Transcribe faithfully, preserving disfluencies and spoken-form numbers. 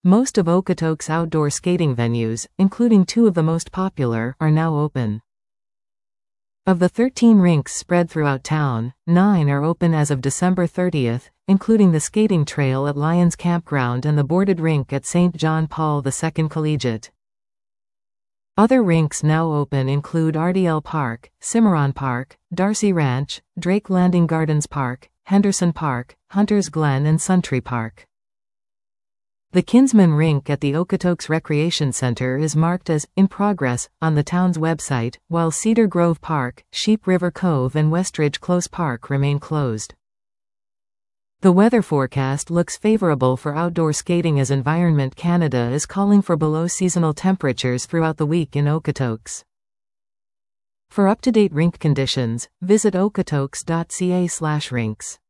Most of Okotoks' outdoor skating venues, including two of the most popular, are now open. Of the thirteen rinks spread throughout town, nine are open as of December thirtieth, including the skating trail at Lions Campground and the boarded rink at Saint John Paul the Second Collegiate. Other rinks now open include R D L Park, Cimarron Park, Darcy Ranch, Drake Landing Gardens Park, Henderson Park, Hunters Glen and Suntree Park. The Kinsman Rink at the Okotoks Recreation Center is marked as "in progress" on the town's website, while Cedar Grove Park, Sheep River Cove and Westridge Close Park remain closed. The weather forecast looks favorable for outdoor skating as Environment Canada is calling for below-seasonal temperatures throughout the week in Okotoks. For up-to-date rink conditions, visit okotoks dot c a slash rinks.